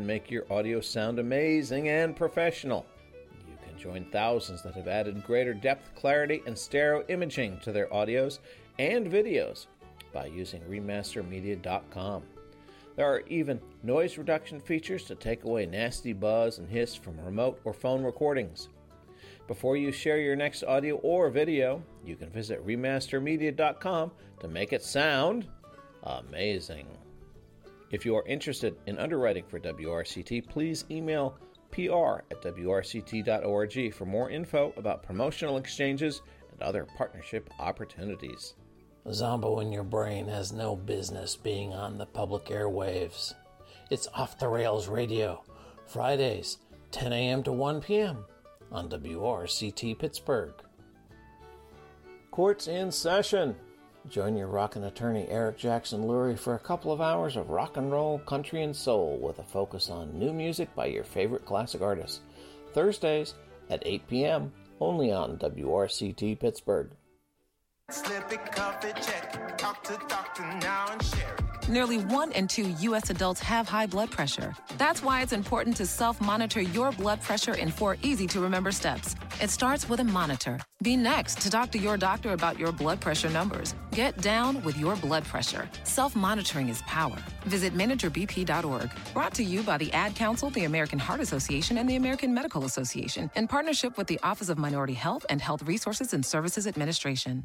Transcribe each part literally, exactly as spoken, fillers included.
make your audio sound amazing and professional. You can join thousands that have added greater depth, clarity, and stereo imaging to their audios and videos by using remaster media dot com. There are even noise reduction features to take away nasty buzz and hiss from remote or phone recordings. Before you share your next audio or video, you can visit remaster media dot com to make it sound amazing. If you are interested in underwriting for W R C T, please email P R at W R C T dot org for more info about promotional exchanges and other partnership opportunities. Zombo in Your Brain has no business being on the public airwaves. It's Off the Rails Radio, Fridays, ten a.m. to one p.m. on W R C T Pittsburgh. Court's in session. Join your rockin' attorney Eric Jackson Lurie for a couple of hours of rock and roll, country, and soul with a focus on new music by your favorite classic artists. Thursdays at eight p.m. only on W R C T Pittsburgh. Slip it, cuff it, check it. Talk to doctor now and share it. Nearly one in two U S adults have high blood pressure. That's why it's important to self-monitor your blood pressure in four easy-to-remember steps. It starts with a monitor. Be next to talk to your doctor about your blood pressure numbers. Get down with your blood pressure. Self-monitoring is power. Visit manager b p dot org. Brought to you by the Ad Council, the American Heart Association, and the American Medical Association, in partnership with the Office of Minority Health and Health Resources and Services Administration.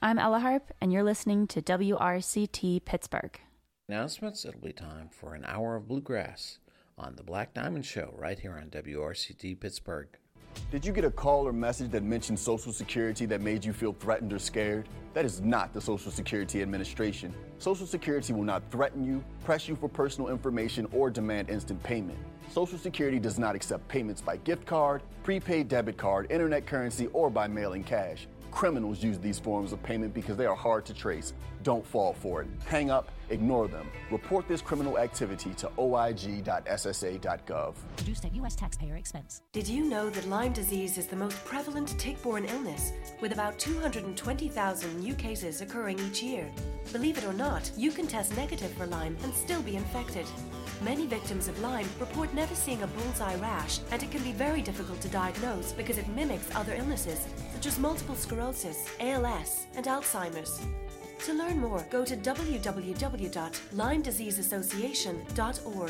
I'm Ella Harp, and you're listening to W R C T Pittsburgh. Announcements, it'll be time for an hour of bluegrass on the Black Diamond Show right here on W R C T Pittsburgh. Did you get a call or message that mentioned Social Security that made you feel threatened or scared? That is not the Social Security Administration. Social Security will not threaten you, press you for personal information, or demand instant payment. Social Security does not accept payments by gift card, prepaid debit card, internet currency, or by mailing cash. Criminals use these forms of payment because they are hard to trace. Don't fall for it. Hang up, ignore them. Report this criminal activity to O I G dot S S A dot gov. Produced at U S taxpayer expense. Did you know that Lyme disease is the most prevalent tick-borne illness, with about two hundred twenty thousand new cases occurring each year? Believe it or not, you can test negative for Lyme and still be infected. Many victims of Lyme report never seeing a bullseye rash, and it can be very difficult to diagnose because it mimics other illnesses, such as multiple sclerosis, A L S, and Alzheimer's. To learn more, go to w w w dot lyme disease association dot org.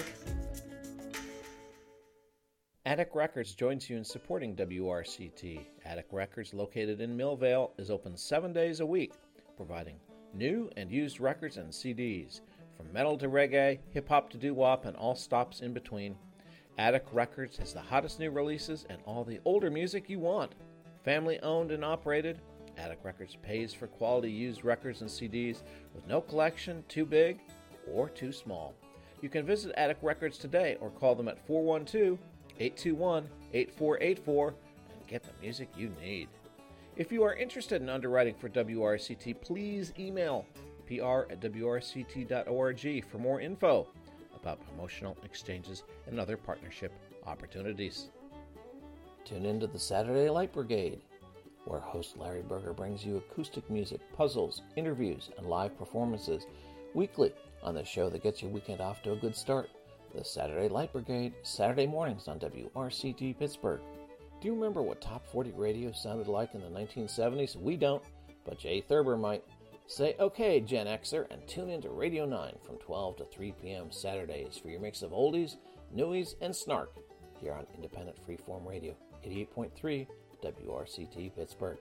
Attic Records joins you in supporting W R C T. Attic Records, located in Millvale, is open seven days a week, providing new and used records and C Ds. From metal to reggae, hip-hop to doo-wop, and all stops in between, Attic Records has the hottest new releases and all the older music you want. Family owned and operated, Attic Records pays for quality used records and C Ds with no collection too big or too small. You can visit Attic Records today or call them at four one two, eight two one, eight four eight four and get the music you need. If you are interested in underwriting for W R C T, please email P R at W R C T dot org for more info about promotional exchanges and other partnership opportunities. Tune into the Saturday Light Brigade, where host Larry Berger brings you acoustic music, puzzles, interviews, and live performances weekly on the show that gets your weekend off to a good start. The Saturday Light Brigade, Saturday mornings on W R C T Pittsburgh. Do you remember what Top forty radio sounded like in the nineteen seventies? We don't, but Jay Thurber might. Say okay, Gen Xer, and tune into Radio nine from twelve to three p.m. Saturdays for your mix of oldies, newies, and snark here on Independent Freeform Radio, eighty-eight point three W R C T Pittsburgh.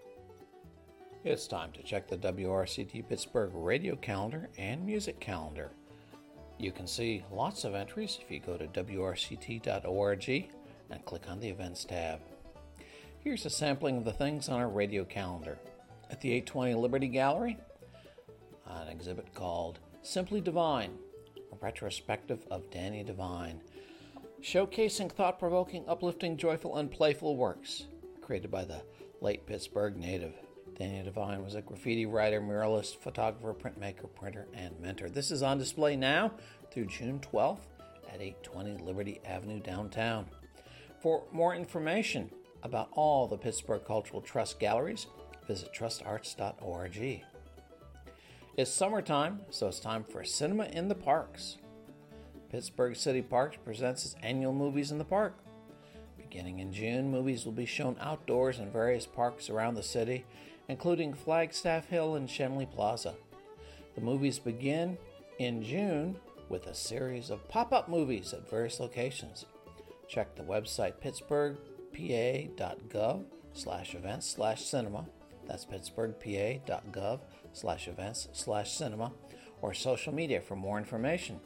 It's time to check the W R C T Pittsburgh radio calendar and music calendar. You can see lots of entries if you go to W R C T dot org and click on the Events tab. Here's a sampling of the things on our radio calendar. At the eight twenty Liberty Gallery, an exhibit called Simply Divine, a retrospective of Danny Devine, showcasing thought-provoking, uplifting, joyful, and playful works created by the late Pittsburgh native. Danny Devine was a graffiti writer, muralist, photographer, printmaker, printer, and mentor. This is on display now through June twelfth at eight twenty Liberty Avenue downtown. For more information about all the Pittsburgh Cultural Trust galleries, visit trust arts dot org. It's summertime, so it's time for Cinema in the Parks. Pittsburgh City Parks presents its annual Movies in the Park. Beginning in June, movies will be shown outdoors in various parks around the city, including Flagstaff Hill and Schenley Plaza. The movies begin in June with a series of pop-up movies at various locations. Check the website pittsburgh p a dot gov slash events slash cinema. That's pittsburgh p a dot gov slash events slash cinema, or social media for more information.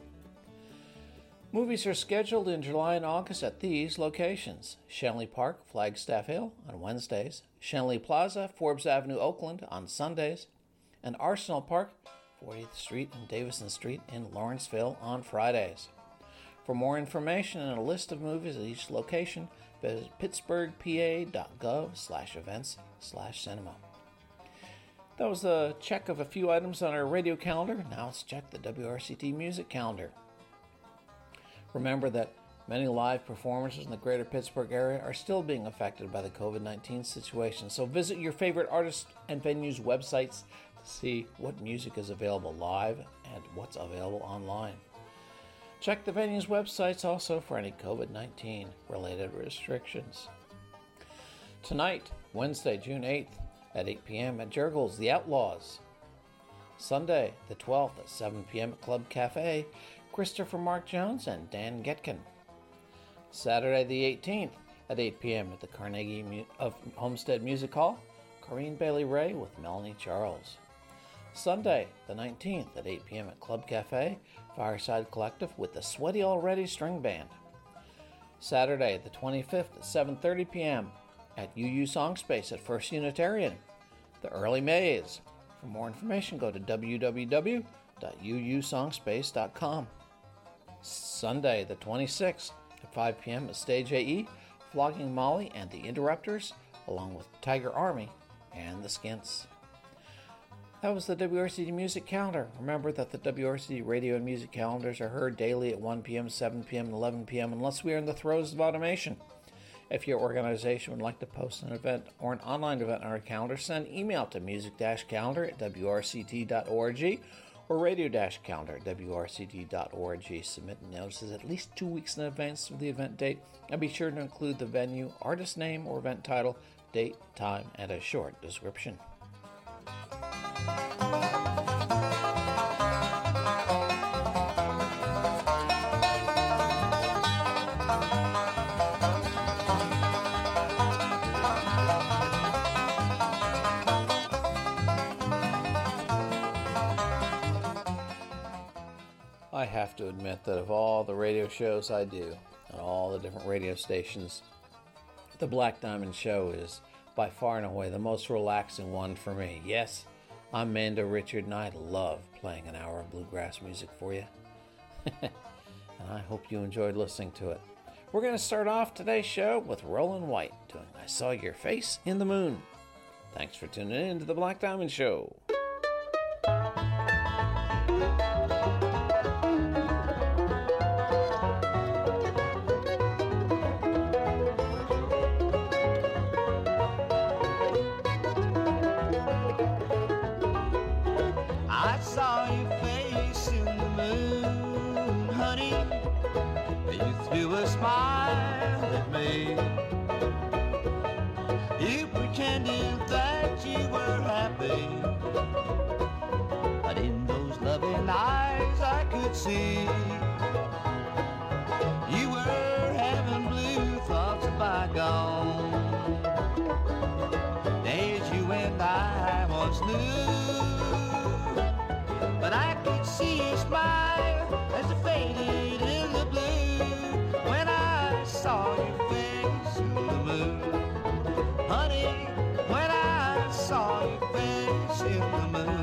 Movies are scheduled in July and August at these locations: Schenley Park, Flagstaff Hill on Wednesdays, Schenley Plaza, Forbes Avenue, Oakland on Sundays, and Arsenal Park, fortieth Street and Davison Street in Lawrenceville on Fridays. For more information and a list of movies at each location, visit pittsburgh p a dot gov slash events slash cinema. That was the check of a few items on our radio calendar. Now let's check the W R C T music calendar. Remember that many live performances in the greater Pittsburgh area are still being affected by the covid nineteen situation, so visit your favorite artists and venues' websites to see what music is available live and what's available online. Check the venues' websites also for any covid nineteen related restrictions. Tonight, Wednesday, June eighth, at eight p.m. at Jurgles, The Outlaws. Sunday, the twelfth, at seven p.m. at Club Cafe, Christopher Mark Jones and Dan Getkin. Saturday, the eighteenth, at eight p.m. at the Carnegie of Homestead Music Hall, Corinne Bailey Ray with Melanie Charles. Sunday, the nineteenth at eight p.m. at Club Cafe, Fireside Collective with the Sweaty Already String Band. Saturday, the twenty-fifth at seven thirty p.m. at U U Songspace at First Unitarian, the Early Maze. For more information, go to w w w dot u u songspace dot com. Sunday, the twenty-sixth at five p.m. at Stage A E, Flogging Molly and the Interrupters, along with Tiger Army and the Skints. That was the W R C D Music Calendar. Remember that the W R C D radio and music calendars are heard daily at one p.m., seven p.m., and eleven p.m. unless we are in the throes of automation. If your organization would like to post an event or an online event on our calendar, send email to music-calendar at w r c t dot org or radio-calendar at w r c t dot org. Submit notices at least two weeks in advance of the event date, and be sure to include the venue, artist name, or event title, date, time, and a short description. I have to admit that of all the radio shows I do, on all the different radio stations, the Black Diamond Show is by far and away the most relaxing one for me. Yes, I'm Mando Richard, and I love playing an hour of bluegrass music for you. And I hope you enjoyed listening to it. We're going to start off today's show with Roland White doing I Saw Your Face in the Moon. Thanks for tuning in to the Black Diamond Show. See, you were having blue thoughts of bygone days you and I once knew, but I could see you smile as it faded in the blue when I saw your face in the moon. Honey, when I saw your face in the moon.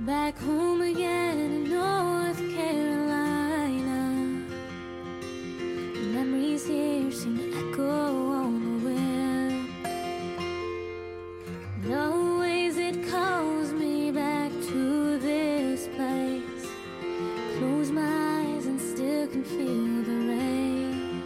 back home again in North Carolina. Memories here seem to echo on the wind. And always it calls me back to this place. Close my eyes and still can feel the rain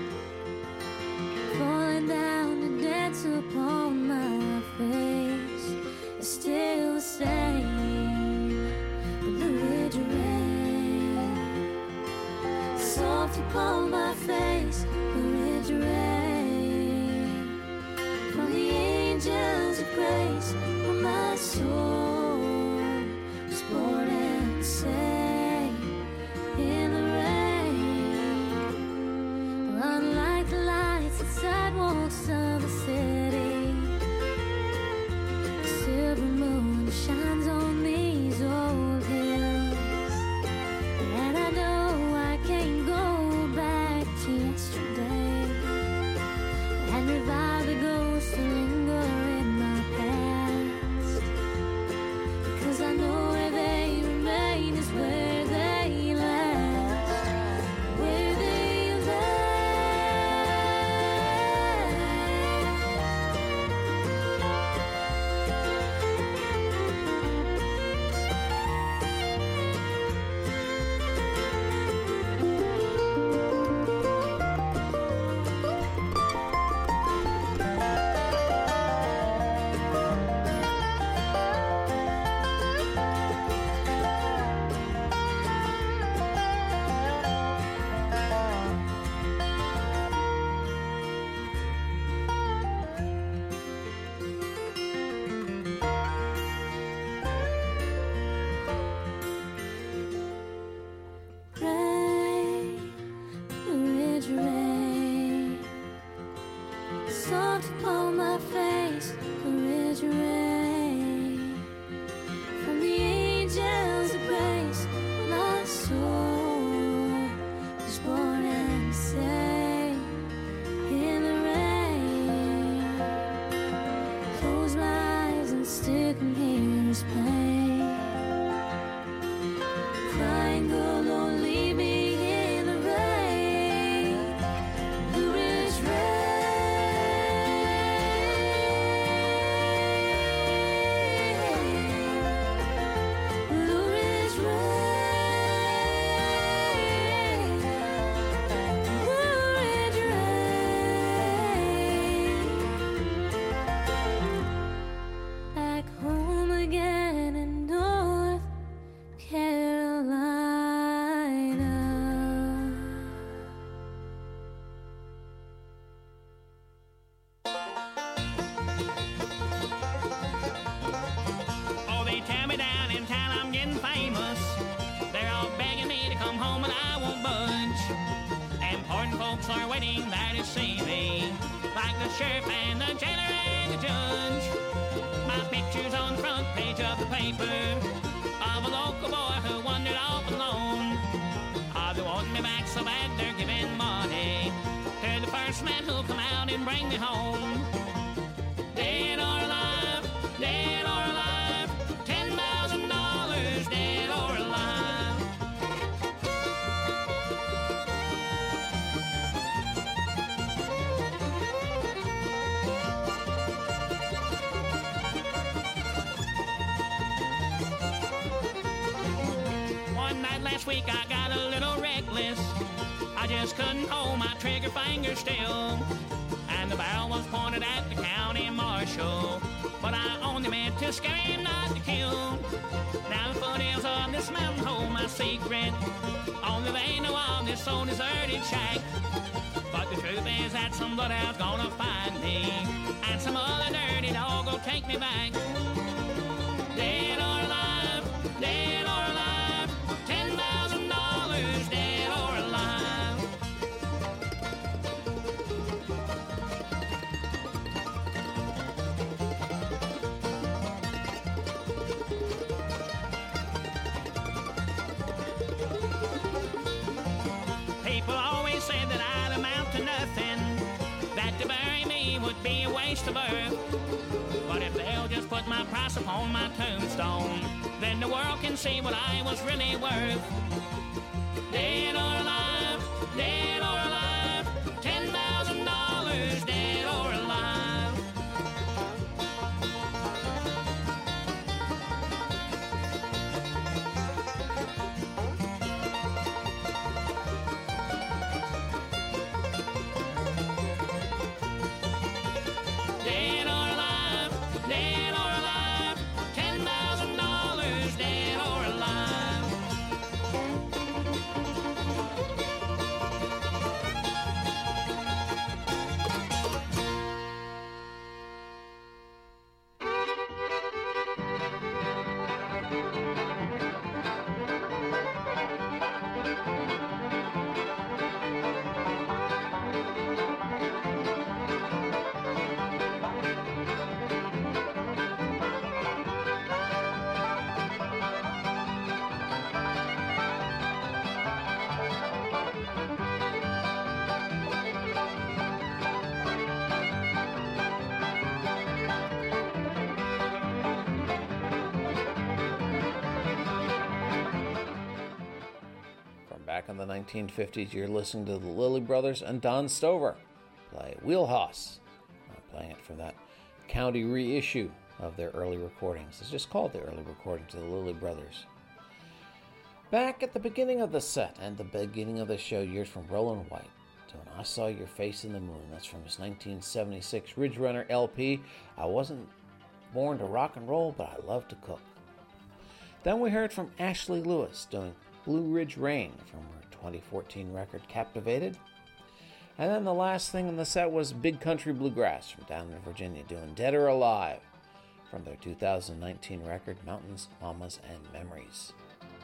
falling down to dance upon my face. It's still the same, but the ridge rain soft upon my face. The ridge rain from the angels of grace, where my soul was born and saved in the rain. Unlike the lights and sidewalks of the city, the silver moon shines on these old hills. And I know I can't go back to yesterday and revive the ghosts that linger in my past, because I know where they remain is where they last, where they last. Rain, the ridge rain, soft upon my face. The ridge rain from the angels of grace, my soul was born and saved in the rain. Close my eyes and still can hear his pain. Crying, girl, don't leave me in the rain. The ridge rain, the ridge rain, the ridge rain. Back home again in North Carolina. Oh, they tear me down in town, I'm getting famous. They're all begging me to come home and I won't budge. Important folks are waiting there to see me, like the sheriff and the jailer and the judge. My picture's on the front page of the paper, of a local boy who wandered off alone. Oh, they want me back so bad they're giving money to the first man who'll come out and bring me home. Dead or alive, dead or alive, ten thousand dollars, dead or alive. One night last week I got a little reckless. I just couldn't hold my trigger finger still, and the barrel was pointed at the county marshal, but I only meant to scare him, not to kill. Now the foothills of this mountain hold my secret. Only they know of this old deserted shack. But the truth is that some bloodhound's gonna find me, and some other dirty dog will take me back. Dead or alive, dead or alive, ten thousand dollars, dead or alive. People always said that I'd amount to nothing, that to bury me would be a waste of earth. But if they'll just put my price upon my tombstone, then the world and see what I was really worth. Dead or alive, dead or alive, ten thousand dollars, dead or alive. Dead or alive, dead or alive, ten thousand dollars, dead or alive. Back in the nineteen fifties, you're listening to the Lilly Brothers and Don Stover play Wheelhouse. I'm playing it from that county reissue of their early recordings. It's just called the early recordings of the Lilly Brothers. Back at the beginning of the set and the beginning of the show, years from Roland White doing I Saw Your Face in the Moon. That's from his nineteen seventy-six Ridge Runner L P. I wasn't born to rock and roll, but I love to cook. Then we heard from Ashley Lewis doing Blue Ridge Rain from her twenty fourteen record Captivated. And then the last thing in the set was Big Country Bluegrass from down in Virginia doing Dead or Alive from their two thousand nineteen record Mountains, Mamas, and Memories.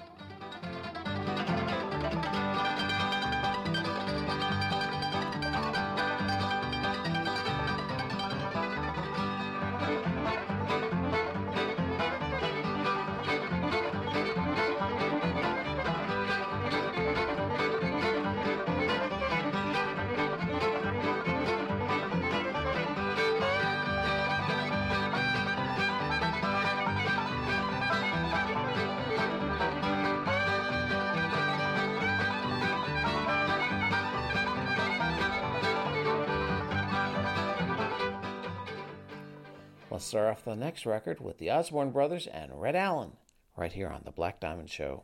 Let's start off the next record with the Osborne Brothers and Red Allen, right here on the Black Diamond Show.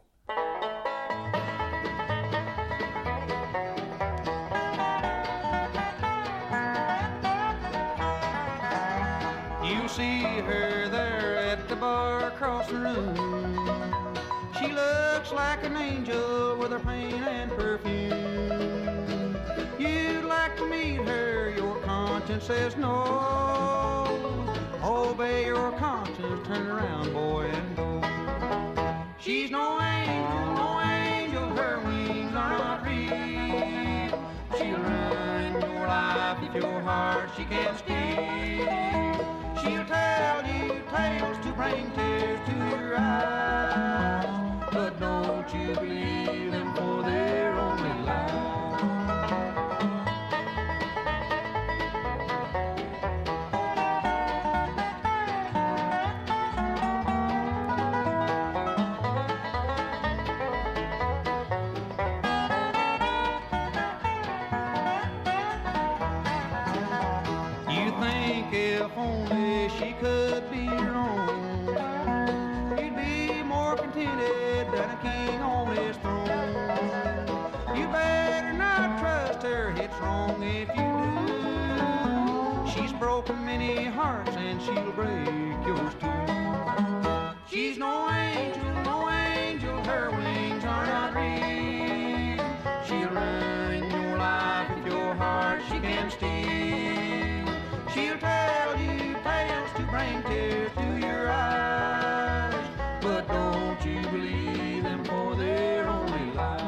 You'll see her there at the bar across the room. She looks like an angel with her paint and perfume. You'd like to meet her, your conscience says no. Obey your conscience, turn around, boy, and go. She's no angel, no angel, her wings are not real. She'll ruin your life if your heart she can't steal. She'll tell you tales to bring tears to your eyes, but don't you believe them, for they're only lies. If only she could be your own, you'd be more contented than a king on his throne. You better not trust her, it's wrong if you do. She's broken many hearts and she'll break yours too. She's no angel, no angel, her wings are not real. She'll ruin your life with your heart she can steal. She'll tell you tales to bring tears to your eyes, but don't you believe them, for they're only lies.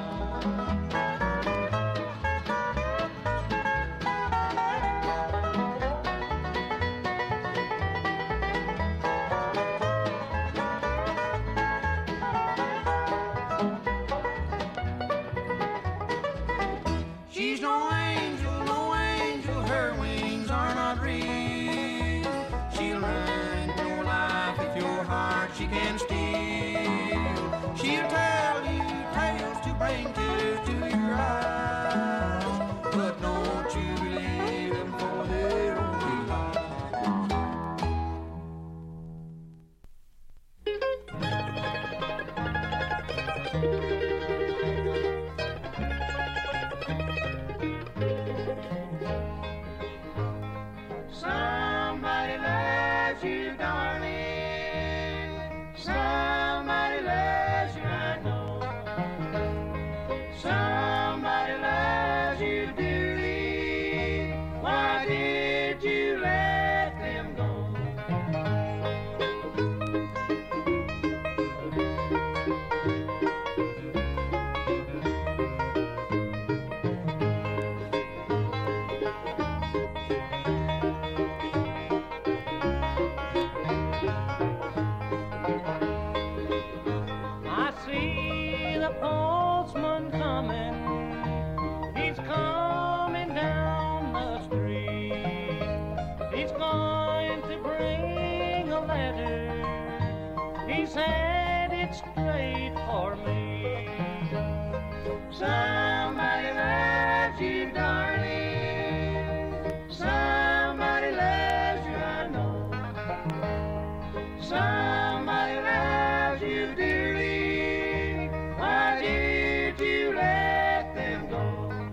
She'll tell you tales to bring tears to your eyes, but don't you believe them, for they're only lies. Somebody loves you, darling. Somebody loves you, I know. Somebody loves you dearly. Why did you let them go? I see the postman coming. He's coming down the street. He's going to bring a letter. He's headed straight for me. Somebody loves you, darling. Somebody loves you, I know. Somebody loves you dearly. Why did you let them go?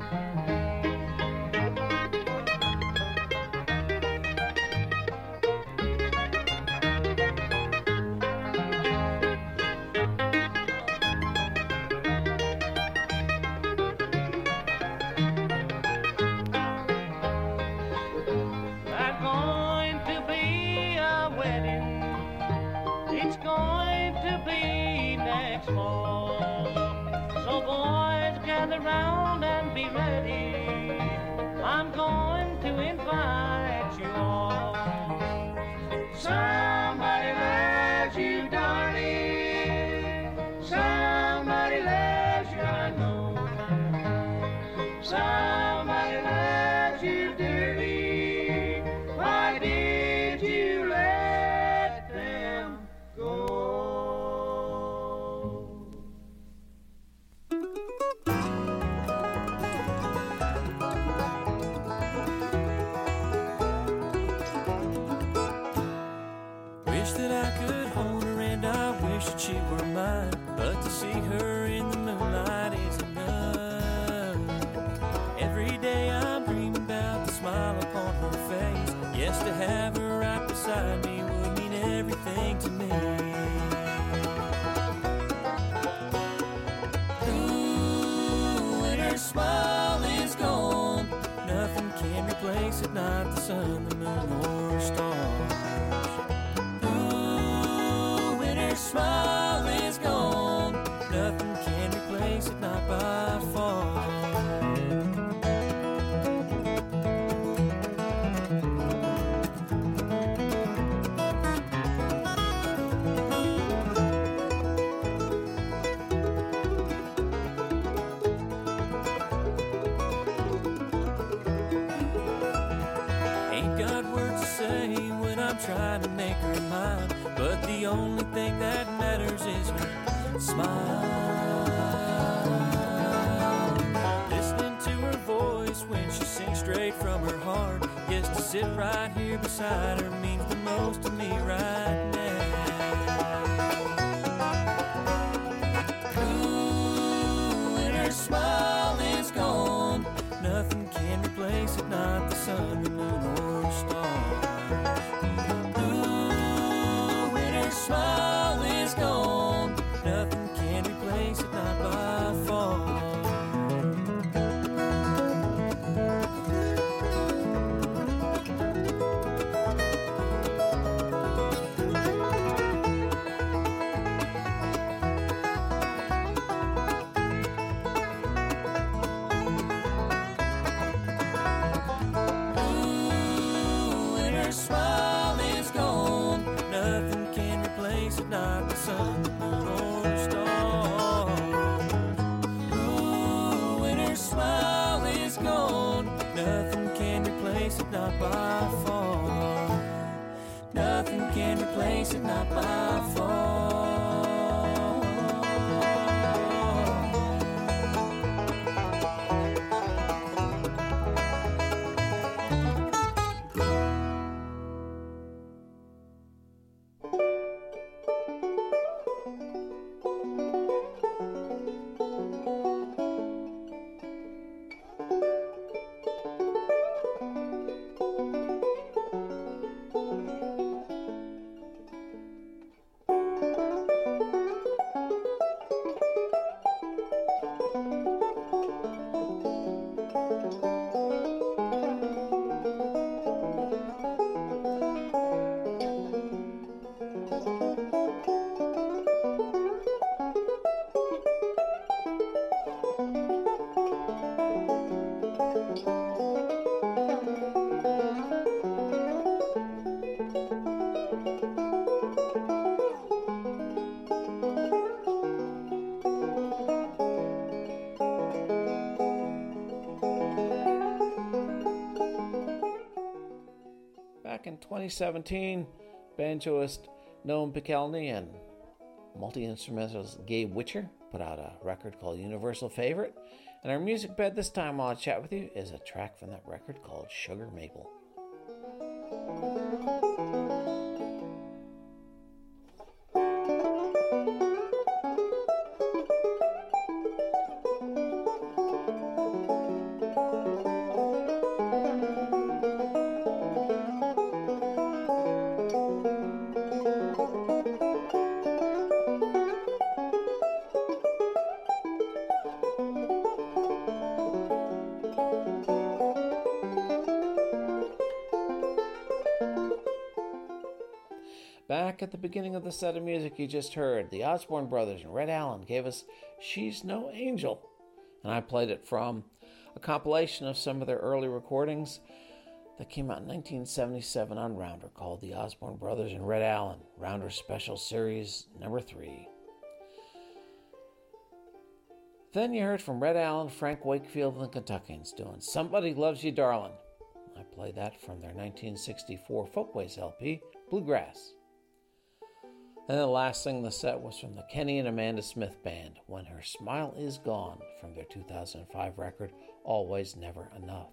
There's going to be a wedding. It's going to be next fall. So boys, gather round and be ready. I'm going to invite you all. Somebody loves you, darling. Somebody loves you, I know. Somebody loves you dearly. Why did you let them go? Wish that I could hold her and I wish that she were mine, but to see her in the moonlight is enough. Every day I'm dreaming about the smile upon her face. Yes, to have her right beside me would mean everything to me. Ooh, when her smile is gone, nothing can replace it, not the sun, the moon, or stars. Ooh, when her smile is gone, nothing can replace it, not by far. Ain't got words to say when I'm trying to make her mine, but the only thing that matters is her smile. Listening to her voice when she sings straight from her heart. Yes, to sit right here beside her means the most to me right now. Ooh, when her smile is gone, nothing can replace it, not the sun, the moon, or stars. Ooh, when her smile is gone, nothing can replace it, not by far. seventeen, banjoist Noam Pikelny and multi-instrumentalist Gabe Witcher put out a record called Universal Favorite. And our music bed this time while I chat with you is a track from that record called Sugar Maple. Back at the beginning of the set of music you just heard, the Osborne Brothers and Red Allen gave us She's No Angel. And I played it from a compilation of some of their early recordings that came out in nineteen seventy-seven on Rounder called The Osborne Brothers and Red Allen, Rounder Special Series number three. Then you heard from Red Allen, Frank Wakefield, and the Kentuckians doing Somebody Loves You Darlin'. I played that from their nineteen sixty-four Folkways L P, Bluegrass. And the last thing in the set was from the Kenny and Amanda Smith Band, When Her Smile Is Gone, from their two thousand five record, Always Never Enough.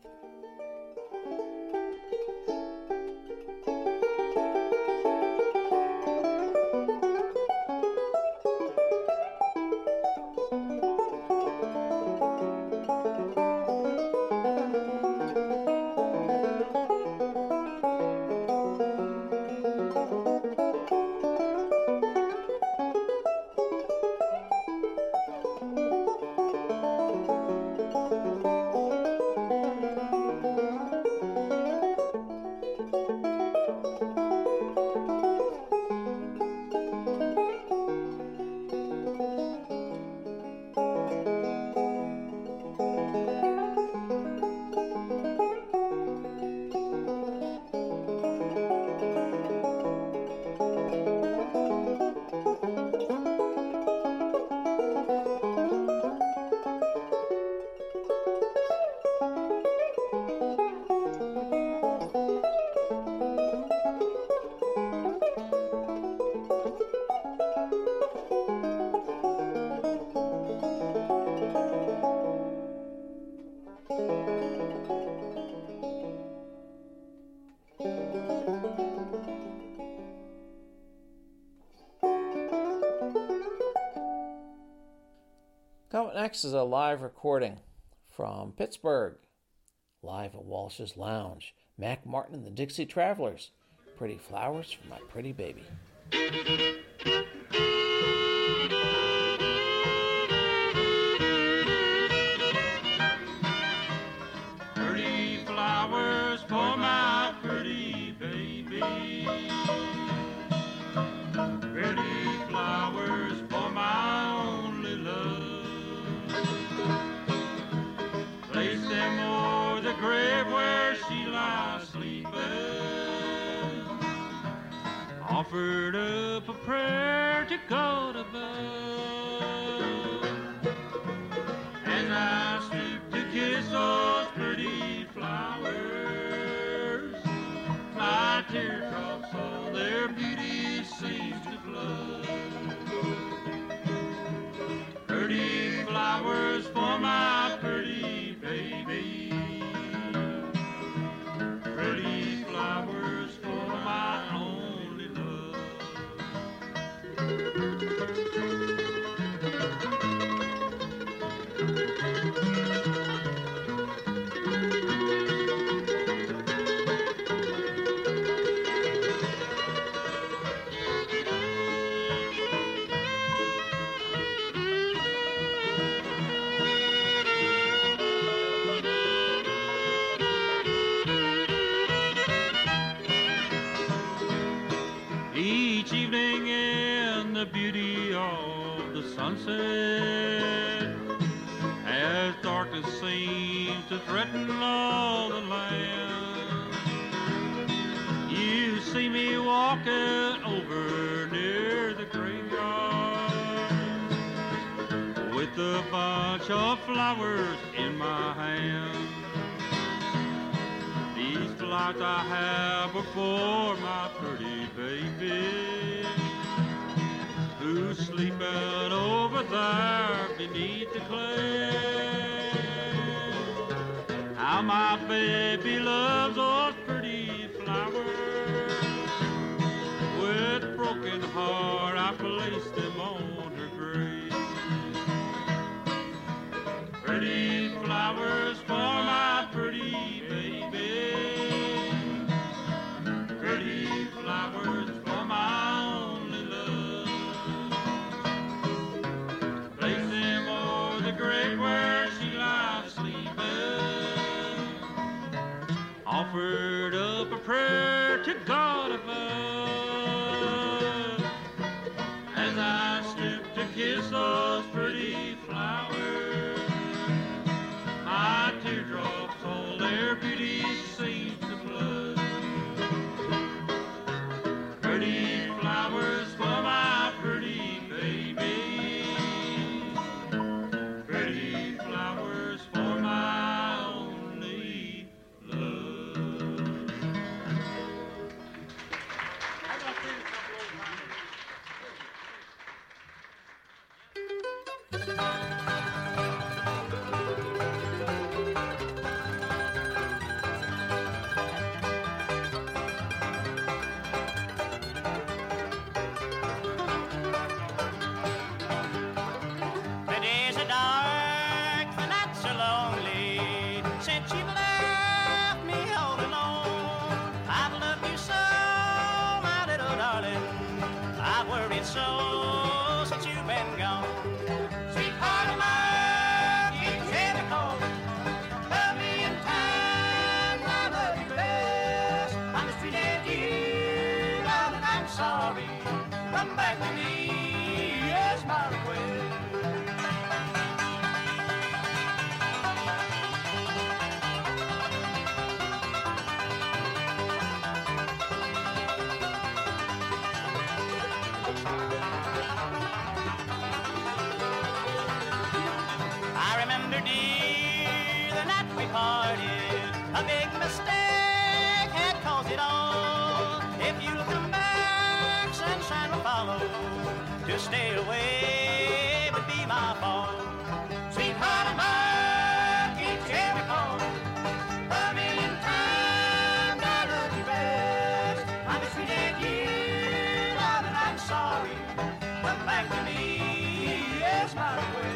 Coming next is a live recording from Pittsburgh, live at Walsh's Lounge. Mac Martin and the Dixie Travelers, Pretty Flowers for My Pretty Baby. Pretty flowers for my pretty baby. Pretty flowers for my only love. Place them o'er the grave where she lies sleeping. Offered up a prayer to God above. As I stoop to kiss those pretty flowers, my teardrops all their beauty seems to flood. Pretty flowers for my pretty baby. Pretty flowers for my only love. Each evening in the beauty of the sunset, as darkness seems to threaten all the land, you see me walking over near the graveyard with a bunch of flowers in my hand. These flowers lights I have before my pretty baby, who's sleeping over there beneath the clay. How my baby loves those pretty flowers. With broken heart I placed them on her grave. Pretty flowers for my pretty baby, pretty flowers for my only love. Place them o'er the grave where she lies sleeping. Offered up a prayer to God above as I stoop to kiss those pretty flowers. My teardrops, all their beauty seems to flood. Pretty flowers for my pretty baby, pretty flowers for my only love. The days are dark, the nights are lonely, since you've left me all alone. I've loved you so, my little darling, I've worried so since you've been gone. Sweetheart of mine, you hear me calling, love me in time, I love you best. I mistreated you, darling, I'm sorry. Come back to me, yes, my request. I remember, dear, the night we parted. A big mistake had caused it all. If you'll come back, sunshine will follow. To stay away would be my fault. Sweetheart of mine, keep hear me calling. A million times I love you best. I mistreated you, darling, I'm sorry. Come back to me, yes, my request.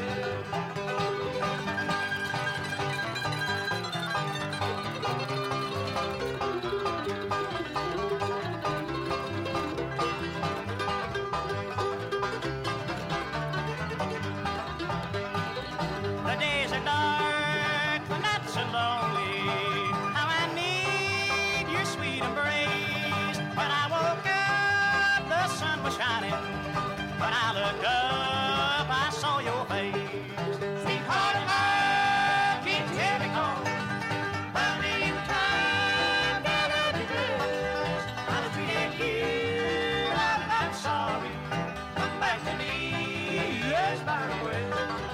The days are dark, the nights are lonely. How I need your sweet embrace. When I woke up, the sun was shining. When I looked up, I saw your face. Sweetheart of mine, keep hear me calling. A million times I love you best. I treated you, darling, I'm sorry. Come back to me, yes, my request.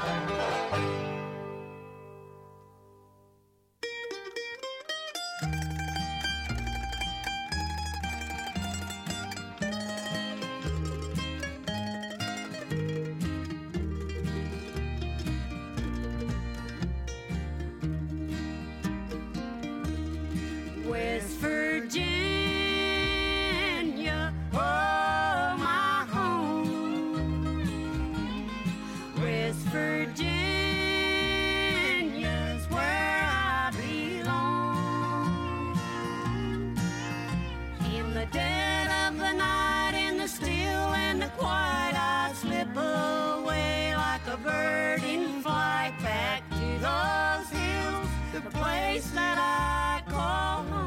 West Virginia, oh my home. West Virginia's where I belong. In the dead of the night, in the still and the quiet, I slip away like a bird in flight back to those hills, the place that I call home.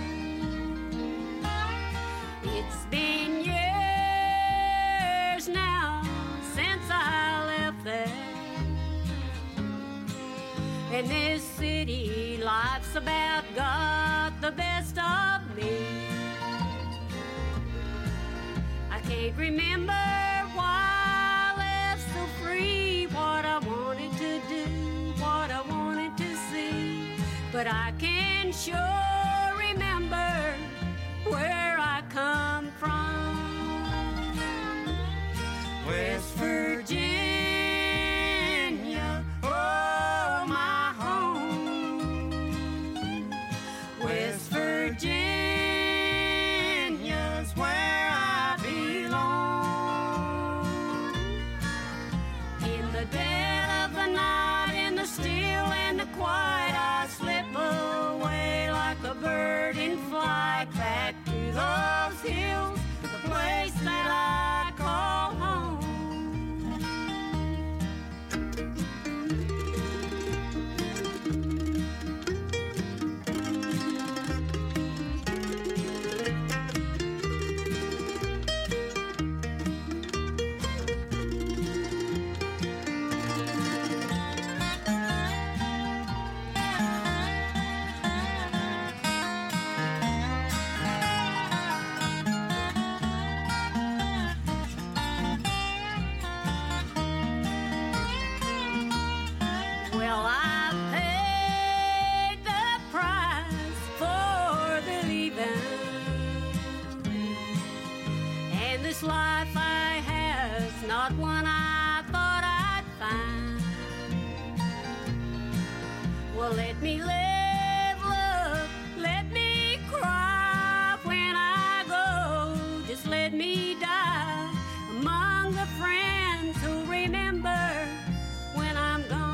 It's been years now since I left there, and this city life's about got the best of me. I can't remember why I left so free, what I wanted to do, what I wanted to see, but I can sure remember remember where I come from. West Virginia, oh, my home. West Virginia's where I belong. In the dead of the night, in the still and the quiet, I slip away like a bird in flight back to those hills, the place that I call home. Well, I paid the price for believing, and this life I have not one I thought I'd find. Well, let me live, love, let me cry when I go. Just let me die among the friends who remember when I'm gone.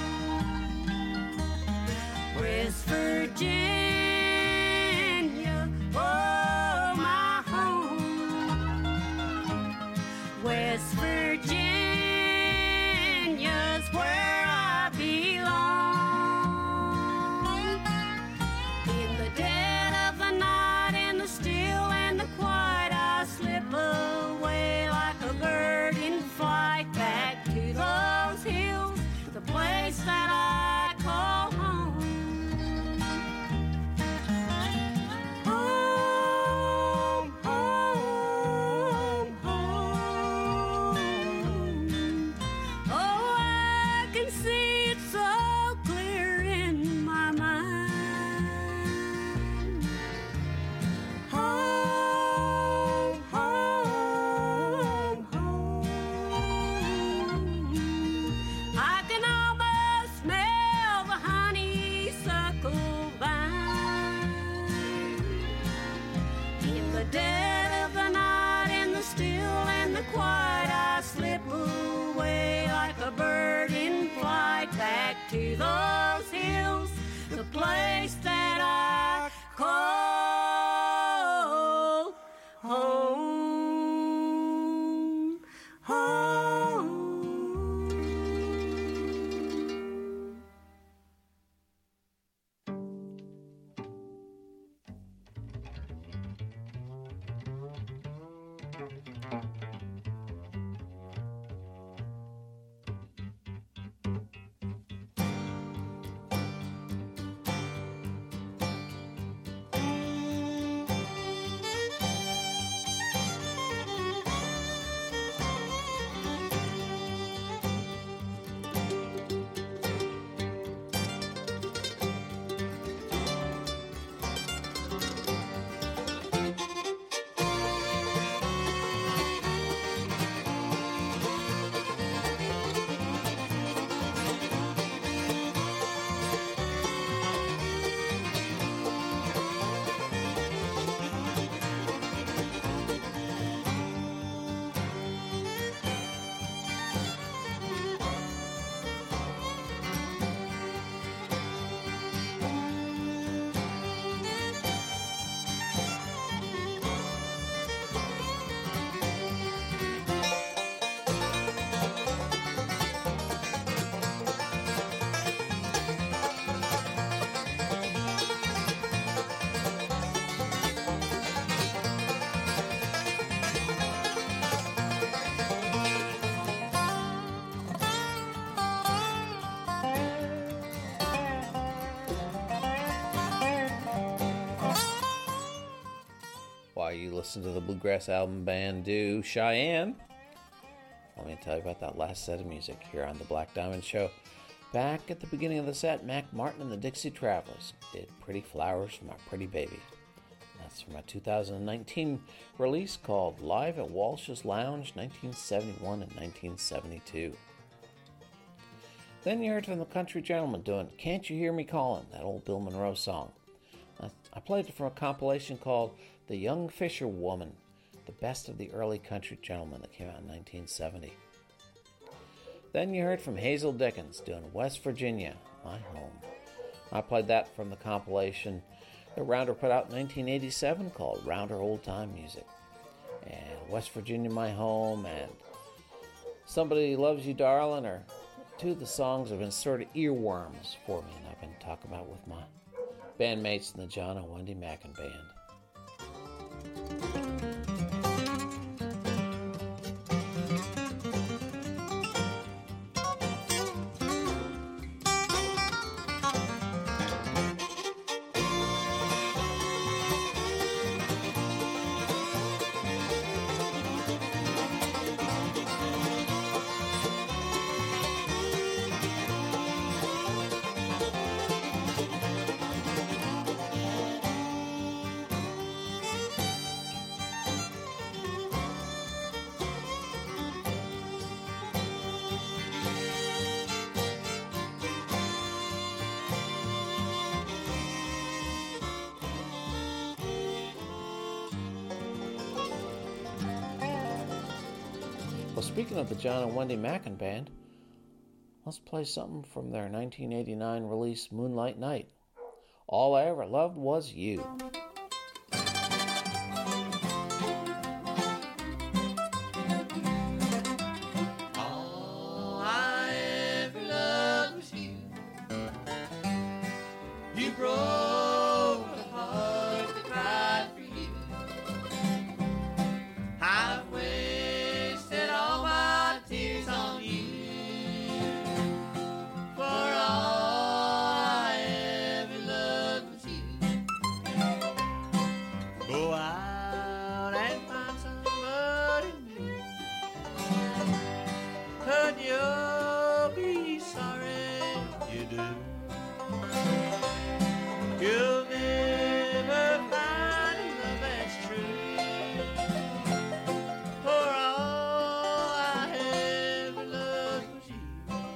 West Virginia, oh, my home. West Virginia's where I belong. In the dead of the night, in the still and the quiet, I slip away like a bird in flight back to those hills, the place that I call home. Home, home, home. Oh, I can see it so clear in my mind. Home, home, home. I can almost smell the honeysuckle vine. In the dead of the night, in the still and the quiet, I slip away like a bird in flight back to those hills, the place that I call home, home. While you listen to the bluegrass album band do Cheyenne, let me tell you about that last set of music here on the Black Diamond Show. Back at the beginning of the set, Mac Martin and the Dixie Travelers did Pretty Flowers for My Pretty Baby. It's from a two thousand nineteen release called Live at Walsh's Lounge, nineteen seventy-one and nineteen seventy-two. Then you heard from the Country Gentlemen doing Can't You Hear Me Calling, that old Bill Monroe song. I played it from a compilation called The Young Fisher Woman, the best of the early Country Gentlemen, that came out in nineteen seventy. Then you heard from Hazel Dickens doing West Virginia, My Home. I played that from the compilation that Rounder put out in nineteen eighty-seven called Rounder Old Time Music. And West Virginia, My Home, and Somebody Loves You, Darling, are two of the songs that have been sort of earworms for me, and I've been talking about with my bandmates in the John and Wendy Mackin Band. Well, speaking of the John and Wendy Mackin Band, let's play something from their nineteen eighty-nine release, Moonlight Night. All I Ever Loved Was You. All I ever loved was you. You broke a heart that cried for you. I've wasted all my tears on you. For all I ever loved was you. Go out and find somebody new, and you'll be sorry you do. You'll never find a love that's true. For all I ever loved was you.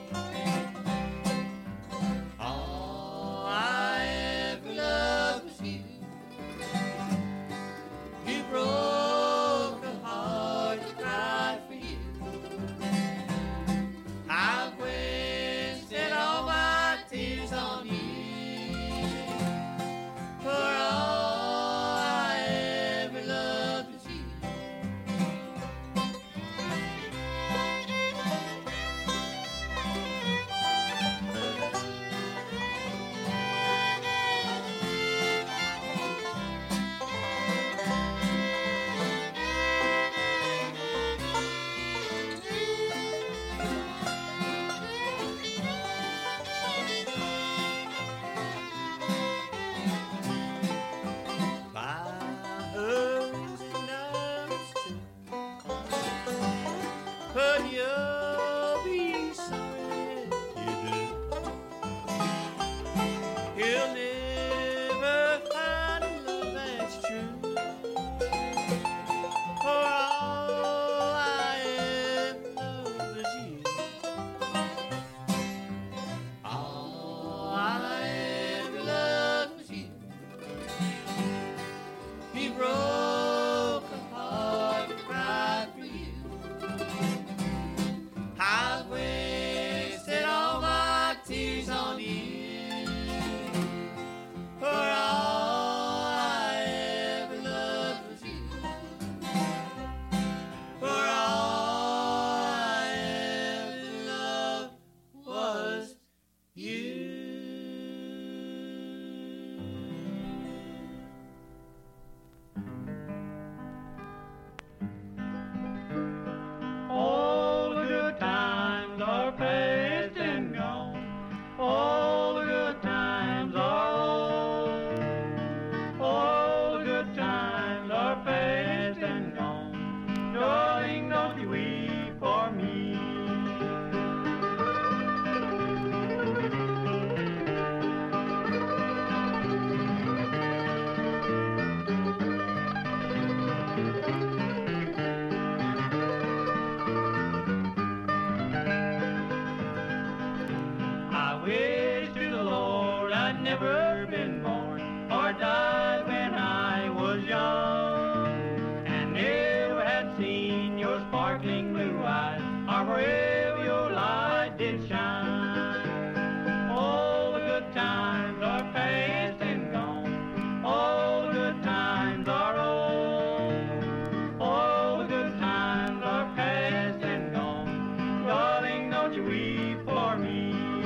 All I ever loved was you. You broke a heart that cried for you. I've wasted all my tears on you. For all I ever loved was you. My hurries and nerves too, but you'll be sorry you do. You'll never find a love that's true. For all I ever loved was you. All I ever loved was you. He broke a heart that cried for you. I've wasted all my tears on you. For all I ever loved was you. For all I ever loved was you. All the good times are past and gone. All the good times are old. All the good times are past and gone. Darling, don't you weep for me. did shine. All the good times are past and gone. All the good times are old. All the good times are past and gone. Darling, don't you weep for me.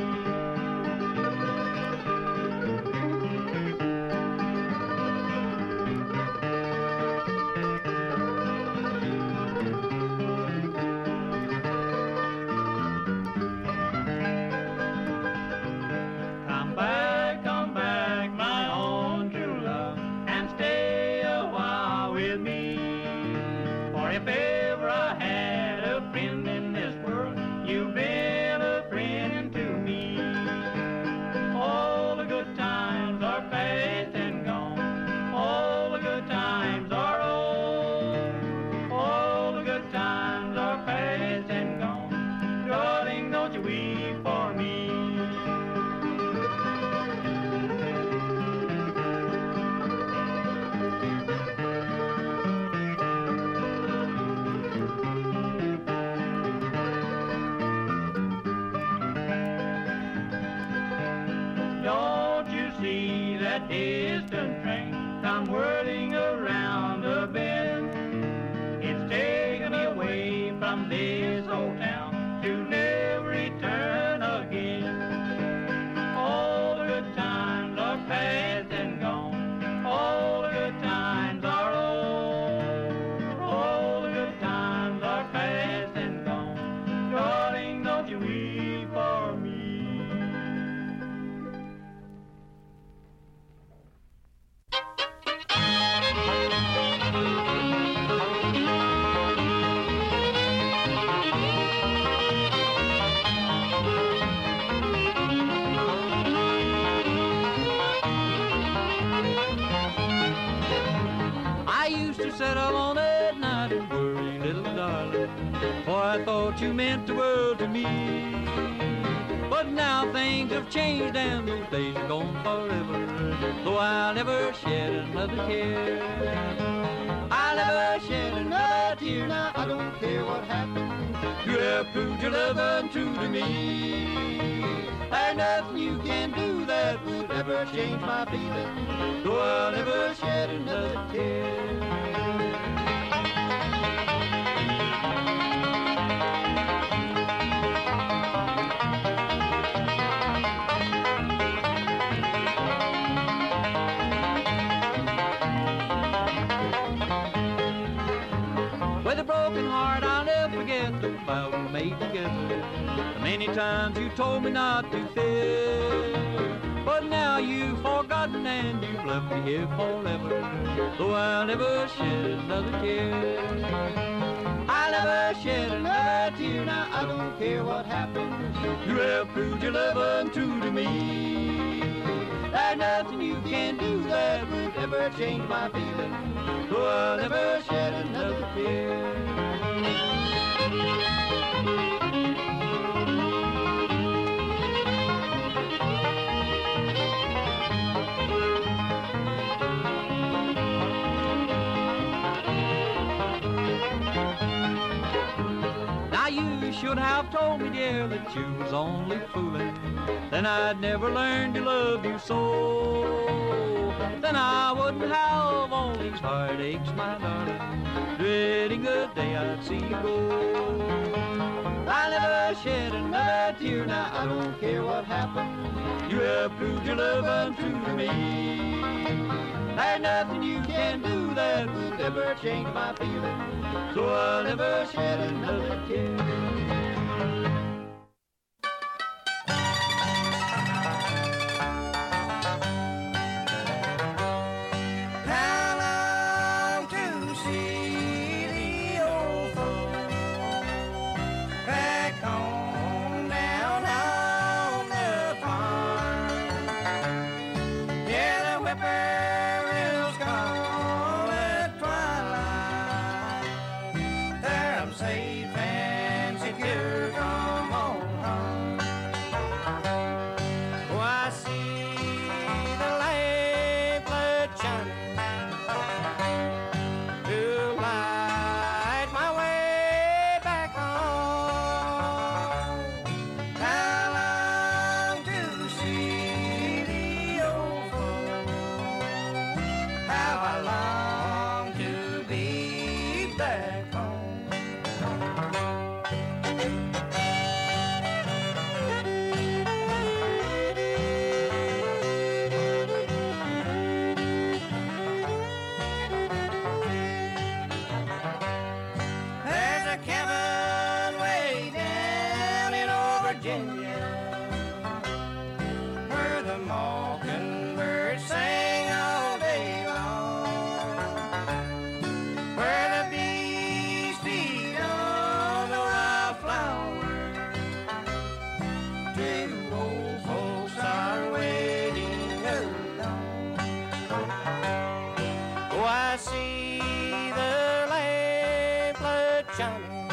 Come back, come back, my own true love, and stay a while with me. For if ever I had a friend in this world, you've been a friend to me. All the good times are past and gone. All the good times are old. All the good times are past and gone. Darling, don't you weep for me. Don't you see that distant train come whirling around the bend? It's taken me away from this old town to never return again. All the good times are past and gone. All the good times are old. All the good times are past and gone. Darling, don't you weep for me. I used to sit alone at night and worry, little darling, for I thought you meant the world to me. But now things have changed and those days are gone forever, though I'll never shed another tear. I'll never shed another tear, now I don't care what happens. You have proved your love untrue to me. There's nothing you can do that would ever change my feeling, though I'll never shed another tear. With a broken heart, I'll never forget the vow we made together. The many times you told me not to fear, but now you've forgotten and you've left me here forever, though I'll never shed another tear. I'll never shed another tear, now I don't care what happens. You have proved your love untrue to me. There's nothing you can do that would ever change my feeling, though I'll never shed another tear. Now you should have told me, dear, that you was only fooling. Then I'd never learn to love you so. Then I wouldn't have all these heartaches, my darling, dreading the day I'd see you go. I'll never shed another tear, now I don't care what happens. You have proved your love untrue to me. There's nothing you can do that would ever change my feeling, so I'll never shed another tear. Safe and secure. Virginia, where the mockingbirds sang all day long, where the bees feed on the wildflowers. Two old folks are waiting alone. Oh, I see the lamplit shining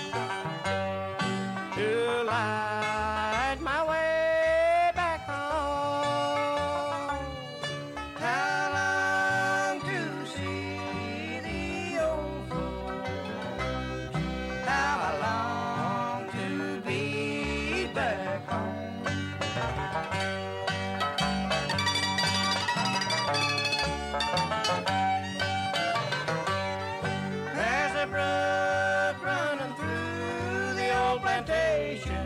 to light my way back home. How long to see the old folks? How I long to be back home. There's a brook running through the old plantation,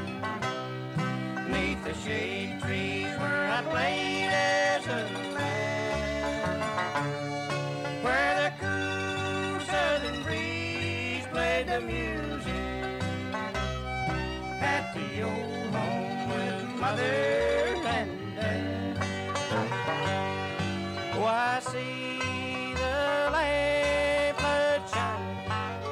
neath the shade trees where I played as a lad, where the cool southern breeze played the music at the old home with mother and dad. Oh, I see the lamplit shining,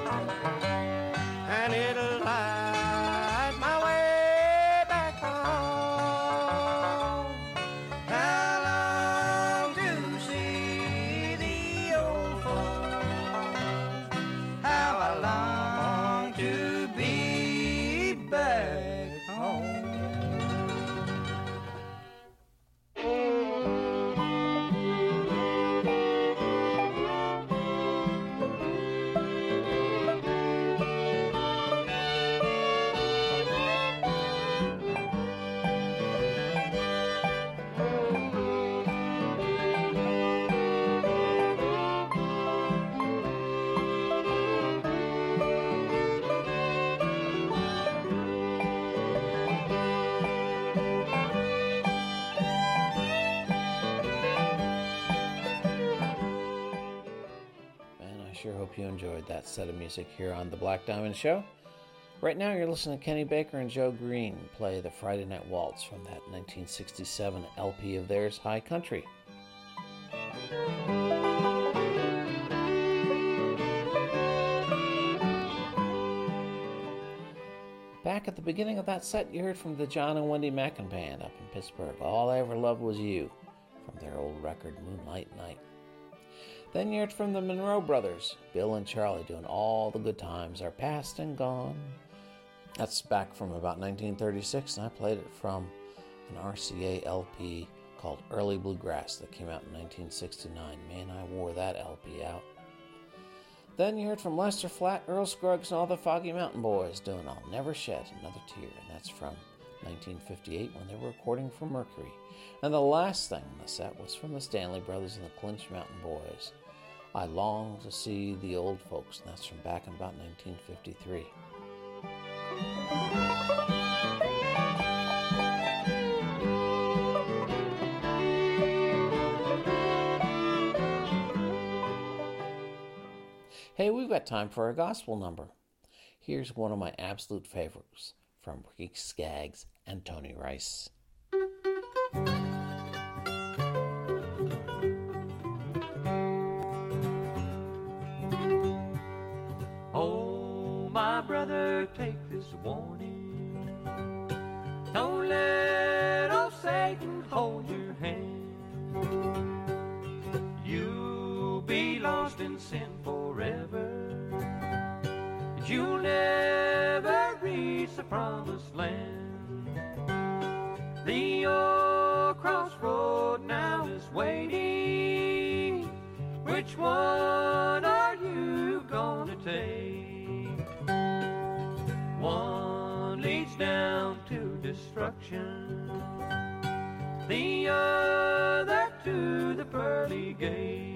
and it'll light my way back home. How long to see the old folks? How I long to be back home. Man, I sure hope you enjoyed that set of music here on The Black Diamond Show. Right now you're listening to Kenny Baker and Joe Green play the Friday Night Waltz from that nineteen sixty-seven L P of theirs, High Country. Back at the beginning of that set, you heard from the John and Wendy Mackin Band up in Pittsburgh, All I Ever Loved Was You, from their old record, Moonlight Night. Then you heard from the Monroe Brothers, Bill and Charlie, doing All the Good Times Are Past and Gone. That's back from about nineteen thirty-six, and I played it from an R C A L P called Early Bluegrass that came out in nineteen sixty-nine. Man, I wore that L P out. Then you heard from Lester Flatt, Earl Scruggs, and all the Foggy Mountain Boys doing I'll Never Shed Another Tear, and that's from nineteen fifty-eight when they were recording for Mercury. And the last thing on the set was from the Stanley Brothers and the Clinch Mountain Boys, I Long to See the Old Folks, and that's from back in about nineteen fifty-three. Hey, we've got time for a gospel number. Here's one of my absolute favorites from Ricky Skaggs and Tony Rice. Oh, my brother, take this warning. Don't let old Satan hold your hand. You'll be lost in sin forever. You'll never reach the promised land. The old crossroad now is waiting. Which one are you gonna take? One leads down to destruction, the other to the pearly gate.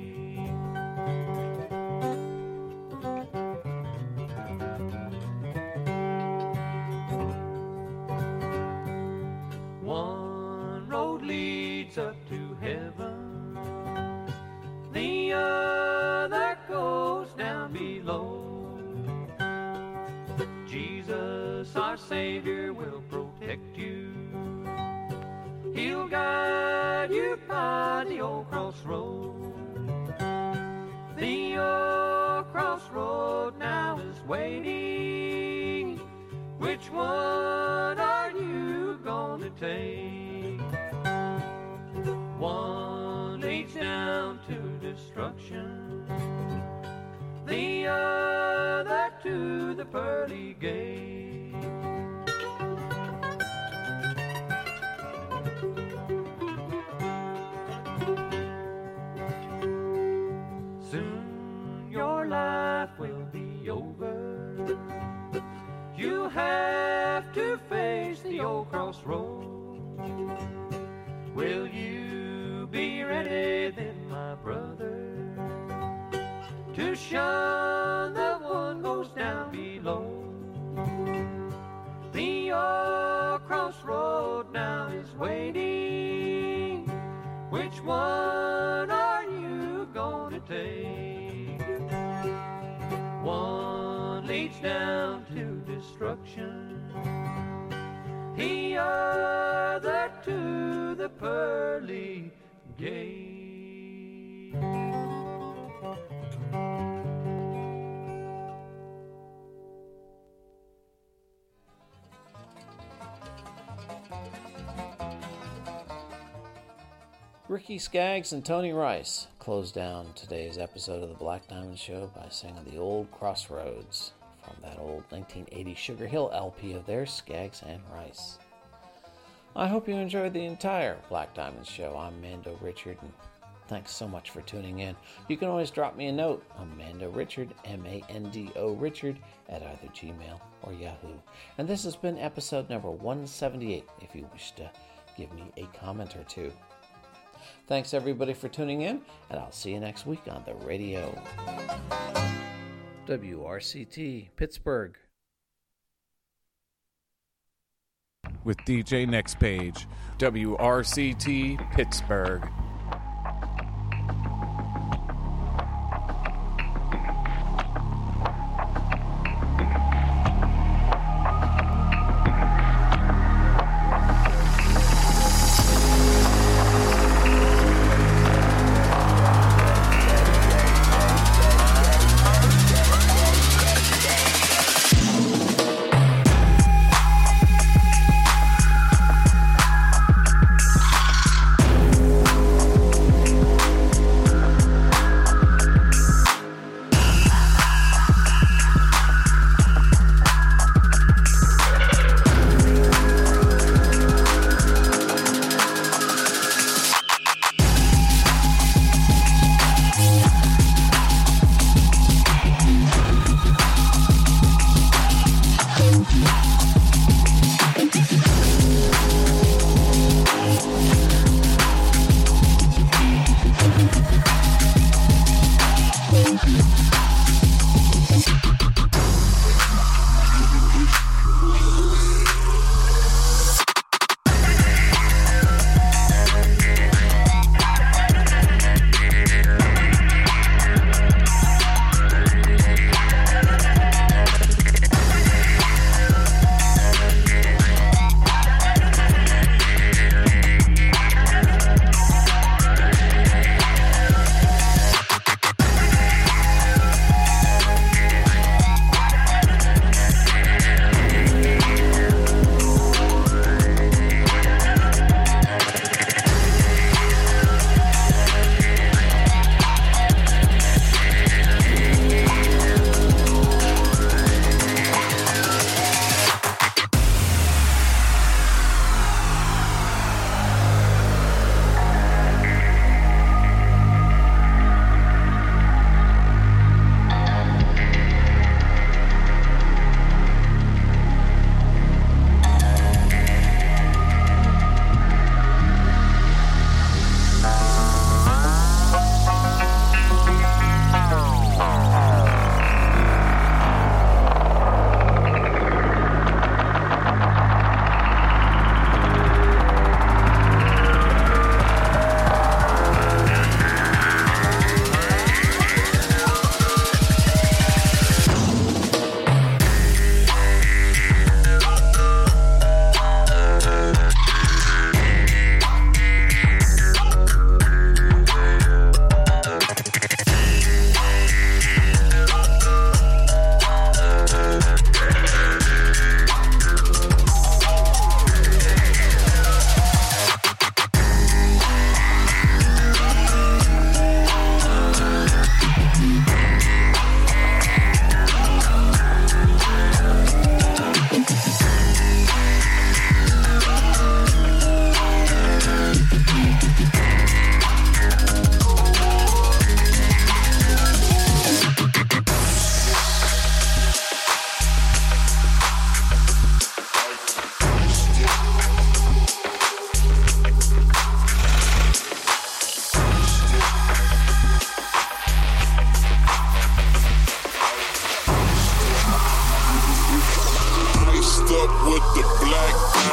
One road leads up to heaven, the other goes down below. Jesus, our Savior, will provide old crossroad. The old crossroad now is waiting. Which one are you gonna take? One leads down to destruction, the other to the pearly gate. Soon your life will be over. You have to face the old crossroad. Will you be ready then, my brother, to shun the one goes down below? The old crossroad now is waiting. Which one are you gonna take? One leads down to destruction, the other to the pearly gate. Ricky Skaggs and Tony Rice closed down today's episode of the Black Diamond Show by singing The Old Crossroads from that old nineteen eighty Sugar Hill L P of theirs, Skaggs and Rice. I hope you enjoyed the entire Black Diamond Show. I'm Mando Richard, and thanks so much for tuning in. You can always drop me a note. I'm Mando Richard, M A N D O Richard, at either Gmail or Yahoo. And this has been episode number one seventy-eight, if you wish to give me a comment or two. Thanks everybody for tuning in, and I'll see you next week on the radio. W R C T, Pittsburgh. With D J Next Page, W R C T, Pittsburgh.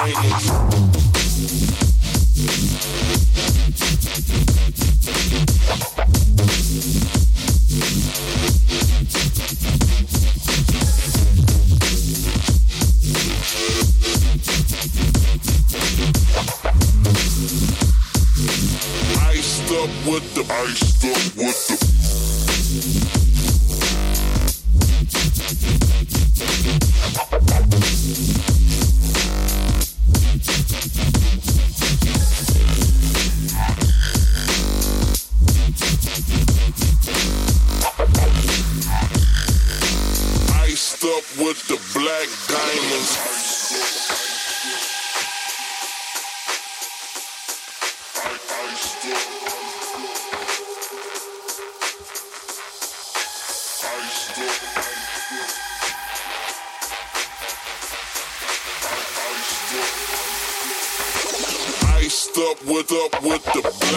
Iced up with the iced up with the iced up with the black diamonds. Iced up with up with the black